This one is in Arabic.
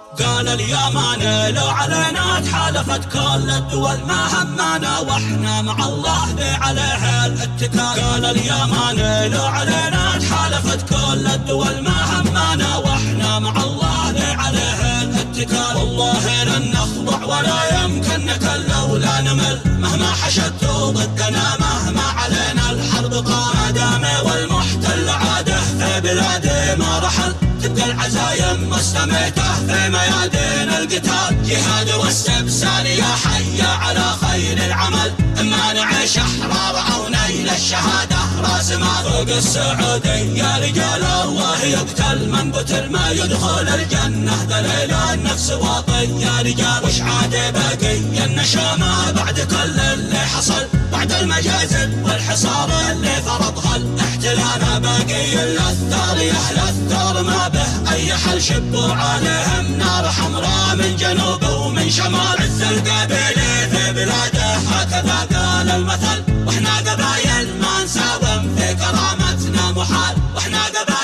قال اليمان لو علينا تحالفت كل الدول ما همنا واحنا مع الله ذي عليها الاتكال. قال اليمان لو علينا تحالفت كل الدول ما همنا واحنا مع الله ذي عليها الاتكال. والله لن نخضع ولا يمكن نكل ولا نمل مهما حشدتوا ضدنا مهما علينا الحرب قام دامي والمحتل عاده في بلادي ما رحل. تبقى العزايم مستميتة في ميادين القتال جهاد واستبسال يا حي على خير العمل اما نعيش احرار او نيل الشهادة راس ما فوق السعودية. يا رجال الله يقتل من قتل ما يدخل الجنة دليل النفس واطي. يا رجال وش عاد باقي النشامة بعد كل اللي حصل بعد المجازر والحصار اللي فرضها الاحتلال باقي الا الثار يا اهل الثار ما به اي حل شبوا عليهم نار حمراء من جنوب ومن شمال. عز القبيلة في بلاده هكذا قال المثل واحنا قبايل ما نساوم في كرامتنا محال واحنا قبايل